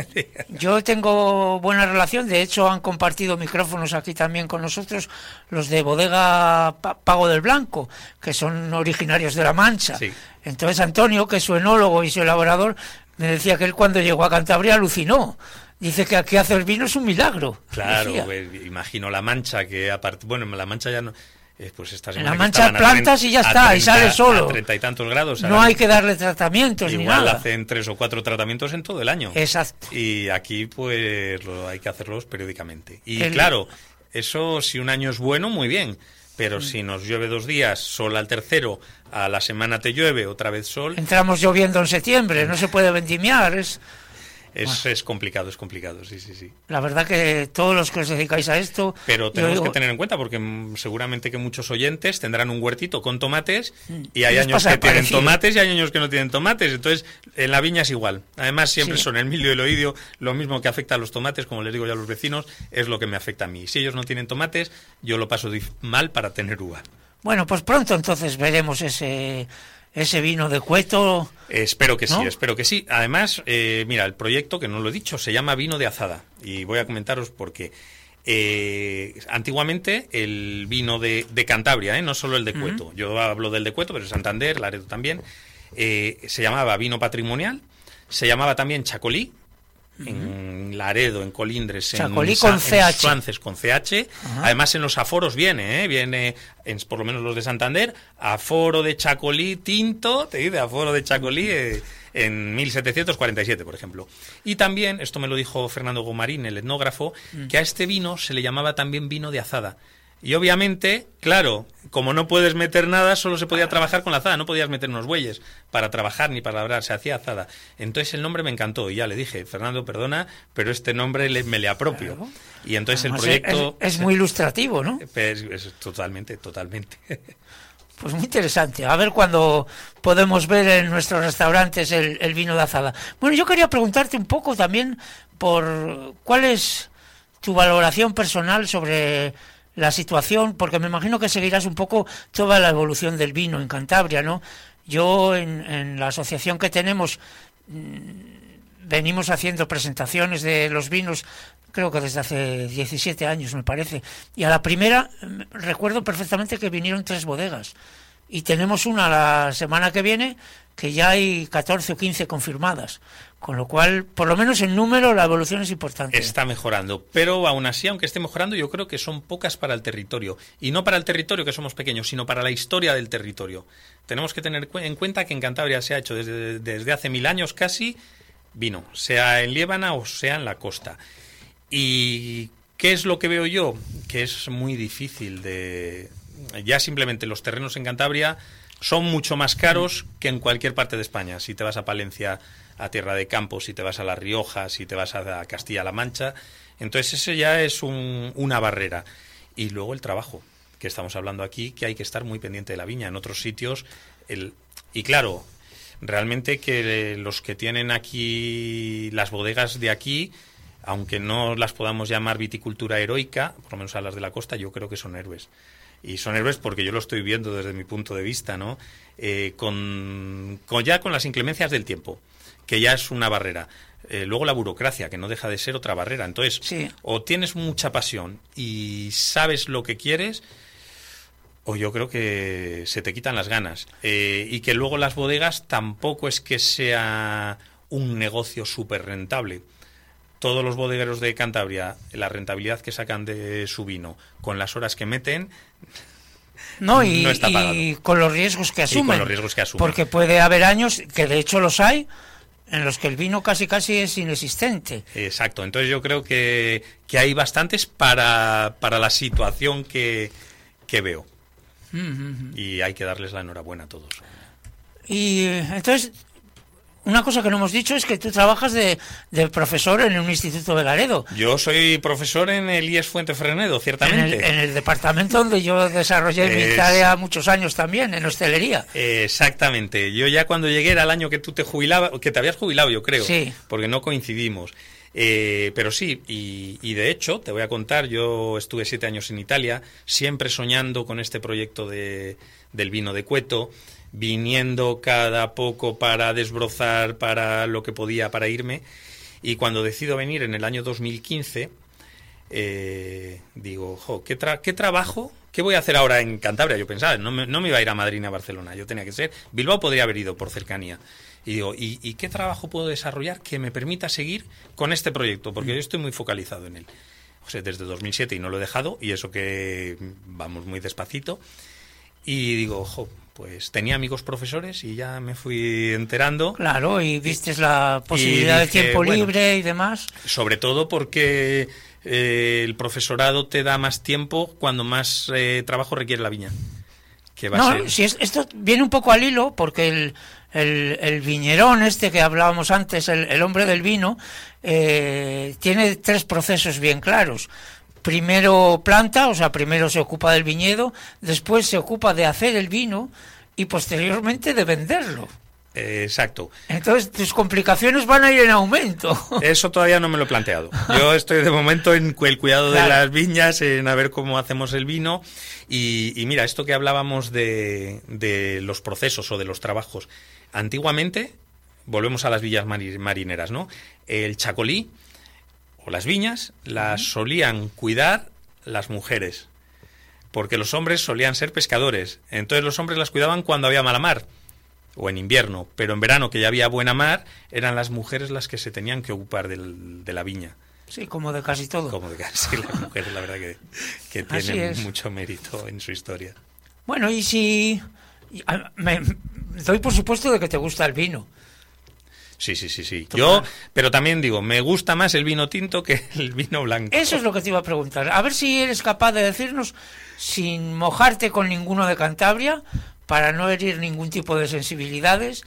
Yo tengo buena relación, de hecho han compartido micrófonos aquí también con nosotros los de Bodega Pago del Blanco, que son originarios de La Mancha. Sí. Entonces Antonio, que es su enólogo y su elaborador, me decía que él cuando llegó a Cantabria alucinó. Dice que aquí hacer vino es un milagro. Claro, pues, imagino La Mancha, que aparte, bueno, La Mancha ya no... Eh, pues esta en La Mancha plantas y ya está, treinta, y sale solo. A treinta y tantos grados. No hay que darle tratamientos ni nada. Igual hacen tres o cuatro tratamientos en todo el año. Exacto. Y aquí pues lo, hay que hacerlos periódicamente. Y el... claro, eso si un año es bueno, muy bien. Pero si nos llueve dos días, sol al tercero, a la semana te llueve, otra vez sol... Entramos lloviendo en septiembre, no se puede vendimiar, es... Es, bueno. es complicado, es complicado, sí, sí, sí. La verdad que todos los que os dedicáis a esto... Pero tenemos digo... que tener en cuenta, porque seguramente que muchos oyentes tendrán un huertito con tomates y hay años que tienen parecido. tomates y hay años que no tienen tomates. Entonces, en la viña es igual. Además, siempre sí. son el milio y el oidio, lo mismo que afecta a los tomates, como les digo ya a los vecinos, es lo que me afecta a mí. Si ellos no tienen tomates, yo lo paso mal para tener uva. Bueno, pues pronto entonces veremos ese... ese vino de Cueto... Eh, espero que ¿no? sí, espero que sí. Además, eh, mira, el proyecto, que no lo he dicho, se llama Vino de Azada. Y voy a comentaros por qué. Eh, antiguamente, el vino de, de Cantabria, ¿eh? No solo el de Cueto. Uh-huh. Yo hablo del de Cueto, pero Santander, Laredo también. Eh, se llamaba vino patrimonial. Se llamaba también Chacolí. Uh-huh. En Laredo, en Colindres, Chacolí en, con C H. en Suances con C H. Uh-huh. Además en los aforos viene, ¿eh? viene en, por lo menos los de Santander, aforo de Chacolí tinto, te dice aforo de Chacolí eh, en mil setecientos cuarenta y siete, por ejemplo. Y también, esto me lo dijo Fernando Gomarín, el etnógrafo, uh-huh. que a este vino se le llamaba también vino de azada. Y obviamente, claro, como no puedes meter nada, solo se podía trabajar con la azada, no podías meter unos bueyes para trabajar ni para labrar, se hacía azada. Entonces el nombre me encantó y ya le dije, Fernando, perdona, pero este nombre le, me le apropio. Claro. Y entonces Además el proyecto... Es, es muy ilustrativo, ¿no? Es, es totalmente, totalmente. Pues muy interesante. A ver cuando podemos ver en nuestros restaurantes el, el vino de azada. Bueno, yo quería preguntarte un poco también por cuál es tu valoración personal sobre... la situación, porque me imagino que seguirás un poco toda la evolución del vino en Cantabria, ¿no? Yo en, en la asociación que tenemos mmm, venimos haciendo presentaciones de los vinos, creo que desde hace diecisiete años me parece, y a la primera recuerdo perfectamente que vinieron tres bodegas y tenemos una la semana que viene que ya hay catorce o quince confirmadas. Con lo cual, por lo menos en número, la evolución es importante. Está mejorando, pero aún así, aunque esté mejorando, yo creo que son pocas para el territorio. Y no para el territorio, que somos pequeños, sino para la historia del territorio. Tenemos que tener en cuenta que en Cantabria se ha hecho desde, desde hace mil años casi vino, sea en Liébana o sea en la costa. ¿Y qué es lo que veo yo? Que es muy difícil de... Ya simplemente los terrenos en Cantabria... son mucho más caros que en cualquier parte de España. Si te vas a Palencia, a Tierra de Campos, si te vas a La Rioja, si te vas a Castilla-La Mancha. Entonces ese ya es un, una barrera. Y luego el trabajo, que estamos hablando aquí, que hay que estar muy pendiente de la viña. En otros sitios, el, y claro, realmente que los que tienen aquí las bodegas de aquí, aunque no las podamos llamar viticultura heroica, por lo menos a las de la costa, yo creo que son héroes. Y son héroes porque yo lo estoy viendo desde mi punto de vista, ¿no? Eh, con, con ya con las inclemencias del tiempo, que ya es una barrera. Eh, luego la burocracia, que no deja de ser otra barrera. Entonces, sí. o tienes mucha pasión y sabes lo que quieres, o yo creo que se te quitan las ganas. Eh, y que luego las bodegas tampoco es que sea un negocio súper rentable. Todos los bodegueros de Cantabria, la rentabilidad que sacan de su vino con las horas que meten, no, y, no está pagado. Y con los riesgos que asumen. Y con los riesgos que asumen. Porque puede haber años, que de hecho los hay, en los que el vino casi casi es inexistente. Exacto. Entonces yo creo que, que hay bastantes para, para la situación que, que veo. Mm-hmm. Y hay que darles la enhorabuena a todos. Y entonces, una cosa que no hemos dicho es que tú trabajas de, de profesor en un instituto de Laredo. Yo soy profesor en el I E S Fuentefrenedo, ciertamente. En el, en el departamento donde yo desarrollé es... mi tarea muchos años también, en hostelería. Exactamente. Yo ya cuando llegué era el año que tú te jubilabas, que te habías jubilado, yo creo. Sí. Porque no coincidimos. Eh, pero sí, y, y de hecho, te voy a contar, yo estuve siete años en Italia, siempre soñando con este proyecto de, del vino de Cueto, viniendo cada poco para desbrozar para lo que podía para irme, y cuando decido venir en el año dos mil quince, eh, digo, jo, ¿qué, tra- ¿qué trabajo? ¿Qué voy a hacer ahora en Cantabria? Yo pensaba, no me, no me iba a ir a Madrid ni a Barcelona, yo tenía que ser, Bilbao podría haber ido por cercanía. Y digo, ¿y, ¿y qué trabajo puedo desarrollar que me permita seguir con este proyecto? Porque yo estoy muy focalizado en él. O sea, desde dos mil siete y no lo he dejado, y eso que vamos muy despacito. Y digo, ojo, pues tenía amigos profesores y ya me fui enterando. Claro, y vistes la posibilidad dije, de tiempo bueno, libre y demás. Sobre todo porque eh, el profesorado te da más tiempo cuando más eh, trabajo requiere la viña. Que va no, a ser... si es, esto viene un poco al hilo, porque el, el, el viñerón este que hablábamos antes, el, el hombre del vino, eh, tiene tres procesos bien claros. Primero planta, o sea, primero se ocupa del viñedo, después se ocupa de hacer el vino y posteriormente de venderlo. Eh, exacto. Entonces tus complicaciones van a ir en aumento. Eso todavía no me lo he planteado. Yo estoy de momento en el cuidado claro. de las viñas, en a ver cómo hacemos el vino. Y, y mira, esto que hablábamos de, de los procesos o de los trabajos. Antiguamente, volvemos a las villas marineras, ¿no? El chacolí o las viñas las solían cuidar las mujeres, porque los hombres solían ser pescadores. Entonces los hombres las cuidaban cuando había mala mar o en invierno, pero en verano, que ya había buena mar, eran las mujeres las que se tenían que ocupar del, de la viña. Sí, como de casi todo. Como de casi las mujeres, la verdad que, que tienen mucho mérito en su historia. Bueno, y si... Me doy por supuesto de que te gusta el vino. Sí, sí, sí, sí. Yo, pero también digo, me gusta más el vino tinto que el vino blanco. Eso es lo que te iba a preguntar. A ver si eres capaz de decirnos, sin mojarte con ninguno de Cantabria, para no herir ningún tipo de sensibilidades,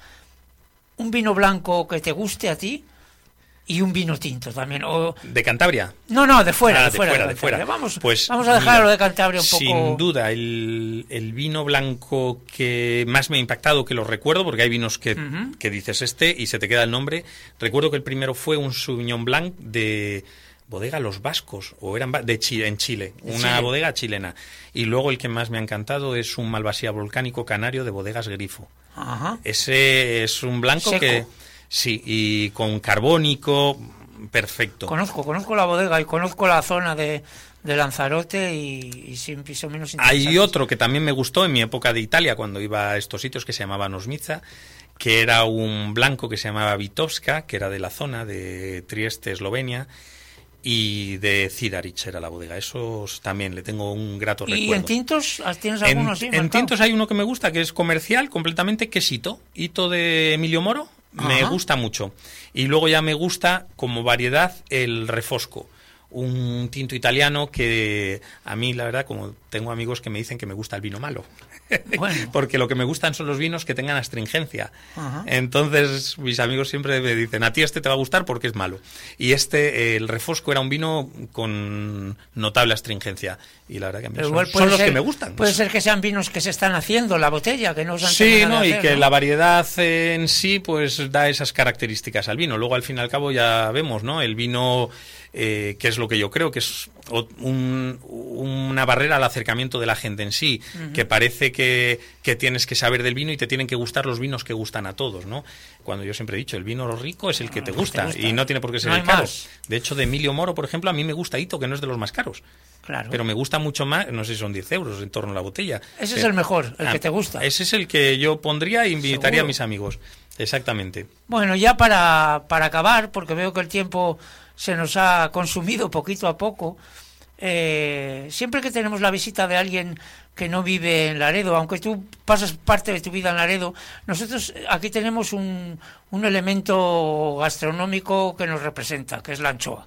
un vino blanco que te guste a ti y un vino tinto también. O... ¿De Cantabria? No, no, de fuera, ah, de, de fuera, fuera. De de fuera. Vamos, pues, vamos a dejarlo mira, de Cantabria un poco... Sin duda, el, el vino blanco que más me ha impactado, que lo recuerdo, porque hay vinos que, uh-huh. que dices este y se te queda el nombre. Recuerdo que el primero fue un Sauvignon Blanc de... bodega Los Vascos, o eran de Chile, en Chile, una sí. bodega chilena. Y luego el que más me ha encantado es un Malvasía volcánico canario de bodegas Grifo. Ajá. Ese es un blanco Seco. que... Sí, y con carbónico, perfecto. Conozco, conozco la bodega y conozco la zona de, de Lanzarote y, y sin piso menos interesante. Hay otro que también me gustó en mi época de Italia, cuando iba a estos sitios, que se llamaba Nosmiza, que era un blanco que se llamaba Vitovska, que era de la zona de Trieste, Eslovenia, y de Zidarich era la bodega. Esos también le tengo un grato ¿Y recuerdo. en tintos tienes alguno en, así? En marcado? tintos hay uno que me gusta, que es comercial, completamente, que es Hito. Hito de Emilio Moro, me Ajá. gusta mucho. Y luego ya me gusta, como variedad, el Refosco. un tinto italiano que a mí, la verdad, como tengo amigos que me dicen que me gusta el vino malo. Bueno. Porque lo que me gustan son los vinos que tengan astringencia. Ajá. Entonces mis amigos siempre me dicen, a ti este te va a gustar porque es malo. Y este, eh, el Refosco, era un vino con notable astringencia. Y la verdad que a mí son, son los ser, que me gustan. Puede ser que sean vinos que se están haciendo en la botella, que no se han Sí, no, hacer, y que ¿no? la variedad en sí pues da esas características al vino. Luego al fin y al cabo ya vemos, ¿no? El vino, eh, que es lo que yo creo que es un, una barrera al acercamiento de la gente en sí, uh-huh. que parece que, que tienes que saber del vino y te tienen que gustar los vinos que gustan a todos, ¿no? Cuando yo siempre he dicho, el vino rico es el que te gusta, te gusta. Y no tiene por qué ser no el caro. Más. De hecho, de Emilio Moro, por ejemplo, a mí me gusta Hito, que no es de los más caros. Claro. Pero me gusta mucho más, no sé si son diez euros en torno a la botella. Ese pero, es el mejor, el ah, que te gusta. Ese es el que yo pondría e invitaría ¿Seguro? a mis amigos. Exactamente. Bueno, ya para, para acabar, porque veo que el tiempo se nos ha consumido poquito a poco, eh, siempre que tenemos la visita de alguien que no vive en Laredo, aunque tú pasas parte de tu vida en Laredo, nosotros aquí tenemos un, un elemento gastronómico que nos representa, que es la anchoa.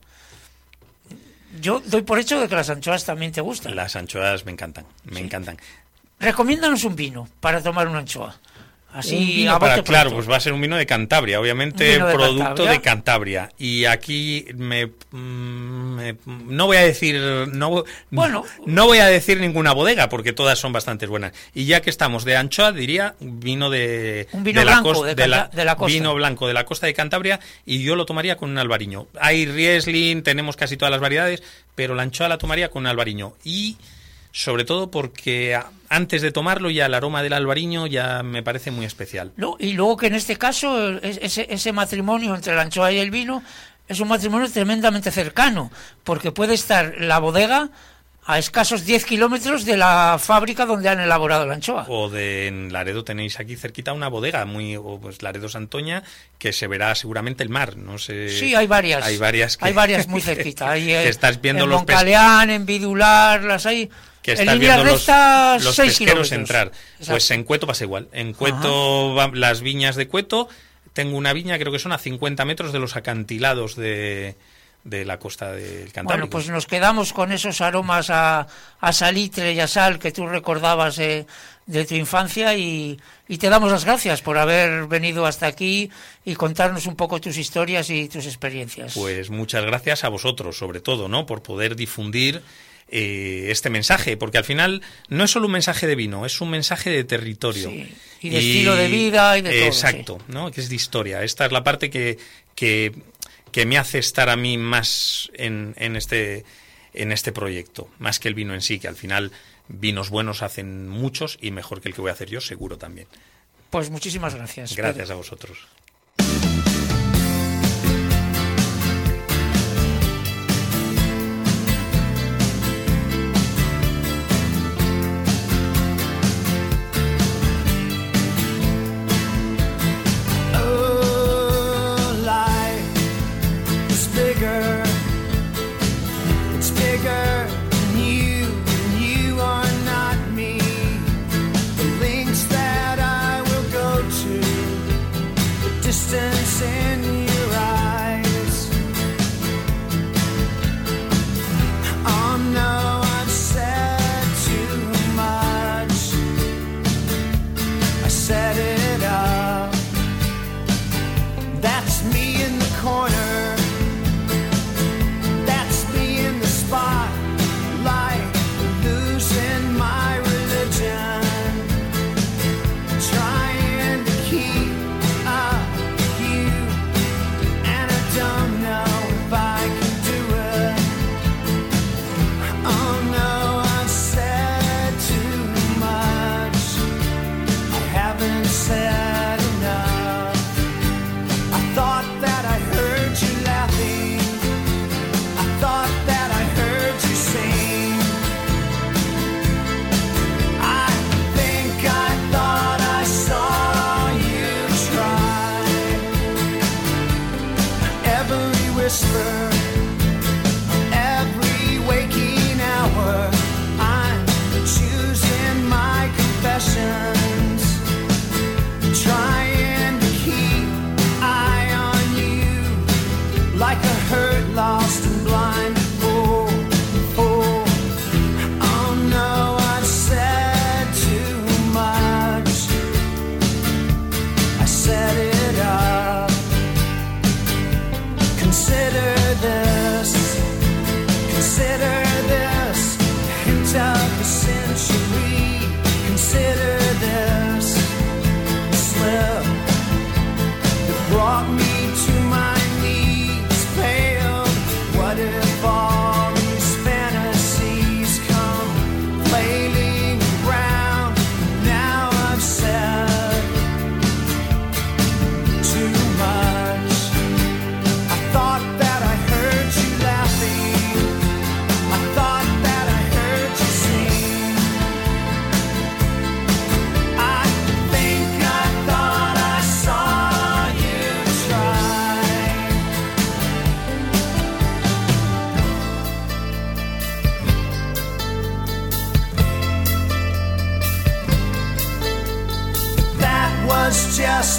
Yo doy por hecho de que las anchoas también te gustan. Las anchoas me encantan, me sí. encantan. Recomiéndanos un vino para tomar una anchoa. Así, un vino para, claro, pues va a ser un vino de Cantabria, obviamente de producto Cantabria. de Cantabria. Y aquí me, me no voy a decir no, bueno, no voy a decir ninguna bodega porque todas son bastante buenas. Y ya que estamos de anchoa, diría vino de un vino de blanco la costa, de, de, la, de la costa. Vino blanco de la costa de Cantabria, y yo lo tomaría con un albariño. Hay Riesling, tenemos casi todas las variedades, pero la anchoa la tomaría con un albariño. Y sobre todo porque antes de tomarlo ya el aroma del albariño ya me parece muy especial. No, y luego que en este caso ese, ese matrimonio entre la anchoa y el vino es un matrimonio tremendamente cercano, porque puede estar la bodega a escasos diez kilómetros de la fábrica donde han elaborado la anchoa. O de en Laredo tenéis aquí cerquita una bodega, muy o pues Laredo Santoña, que se verá seguramente el mar, no sé. Sí, hay varias. Hay varias, que, hay varias muy cerquita. Hay, que estás viendo en los Moncaleán, en Vidular, las hay. Que estás viendo los, los pesqueros entrar. Exacto. Pues en Cueto pasa igual. En Cueto, va, las viñas de Cueto, tengo una viña, creo que son a cincuenta metros de los acantilados de, de la costa del Cantábrico. Bueno, pues nos quedamos con esos aromas a, a salitre y a sal que tú recordabas eh, de tu infancia, y, y te damos las gracias por haber venido hasta aquí y contarnos un poco tus historias y tus experiencias. Pues muchas gracias a vosotros, sobre todo, ¿no? Por poder difundir Eh, este mensaje, porque al final no es solo un mensaje de vino, es un mensaje de territorio. Sí, y de y, estilo de vida y de todo. Exacto, sí. ¿no? Que es de historia. Esta es la parte que, que, que me hace estar a mí más en, en, este, en este proyecto, más que el vino en sí, que al final vinos buenos hacen muchos, y mejor que el que voy a hacer yo, seguro también. Pues muchísimas gracias. Gracias Pedro. a vosotros.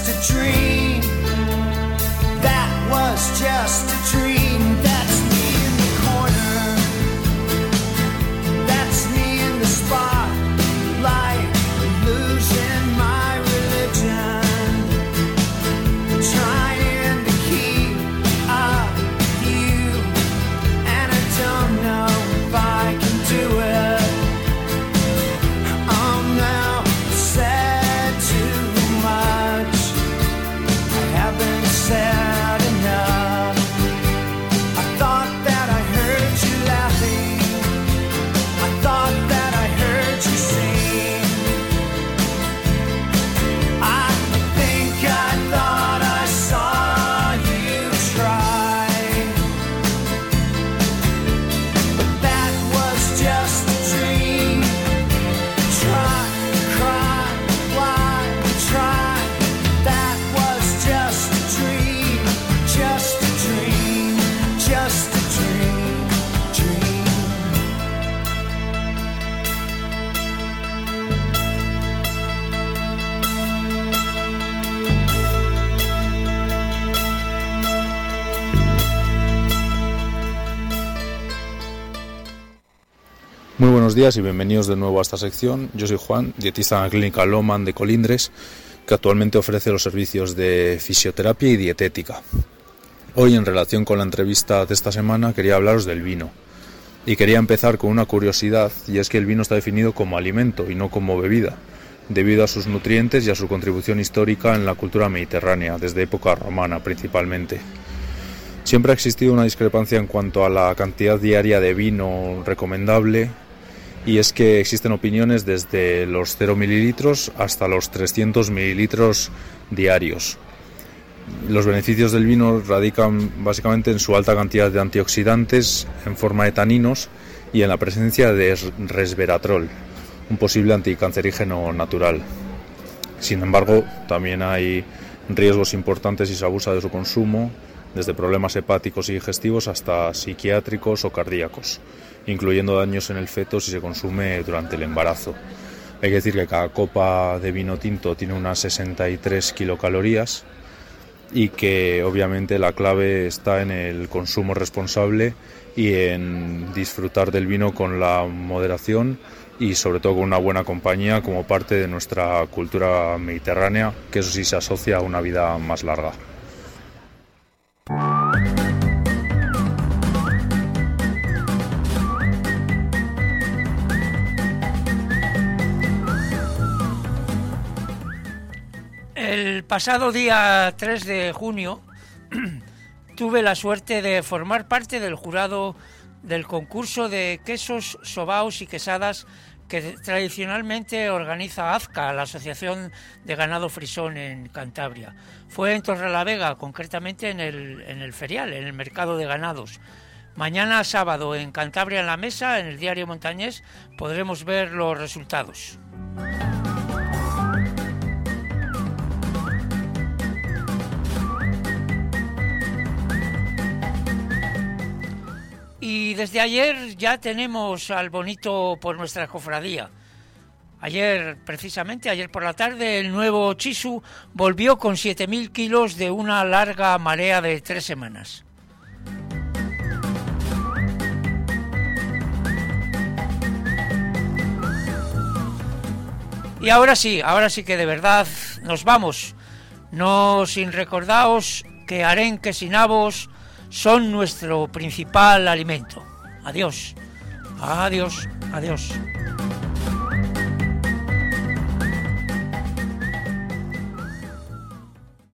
just a dream. That was just a dream. That's me in the corner. That's me in the spotlight, losing my religion, trying to keep up with you, and I don't know if I can do it. I'm now said too much. I haven't said enough. I thought that I heard you laughing. I thought that I heard you sing. I think I thought I saw you try, but that was just a dream. Try, cry, lie, try. That was just a dream, just a dream, just a dream, dream. Muy buenos días y bienvenidos de nuevo a esta sección. Yo soy Juan, dietista en la clínica Loman de Colindres, que actualmente ofrece los servicios de fisioterapia y dietética. Hoy, en relación con la entrevista de esta semana, quería hablaros del vino. Y quería empezar con una curiosidad, y es que el vino está definido como alimento y no como bebida, debido a sus nutrientes y a su contribución histórica en la cultura mediterránea, desde época romana principalmente. Siempre ha existido una discrepancia en cuanto a la cantidad diaria de vino recomendable, y es que existen opiniones desde los cero mililitros hasta los trescientos mililitros diarios. Los beneficios del vino radican básicamente en su alta cantidad de antioxidantes en forma de taninos y en la presencia de resveratrol, un posible anticancerígeno natural. Sin embargo, también hay riesgos importantes si se abusa de su consumo, desde problemas hepáticos y digestivos hasta psiquiátricos o cardíacos, incluyendo daños en el feto si se consume durante el embarazo. Hay que decir que cada copa de vino tinto tiene unas sesenta y tres kilocalorías y que obviamente la clave está en el consumo responsable y en disfrutar del vino con la moderación y sobre todo con una buena compañía como parte de nuestra cultura mediterránea, que eso sí se asocia a una vida más larga. El pasado día tres de junio tuve la suerte de formar parte del jurado del concurso de quesos, sobaos y quesadas que tradicionalmente organiza AZCA, la Asociación de Ganado Frisón en Cantabria. Fue en Torrelavega, concretamente en el, en el ferial, en el mercado de ganados. Mañana sábado en Cantabria en la Mesa, en el diario Montañés, podremos ver los resultados. Y desde ayer ya tenemos al bonito por nuestra cofradía. Ayer, precisamente, ayer por la tarde, el nuevo Chisu volvió con siete mil kilos de una larga marea de tres semanas. Y ahora sí, ahora sí que de verdad nos vamos. No sin recordaros que arenques y nabos son nuestro principal alimento. Adiós, adiós, adiós.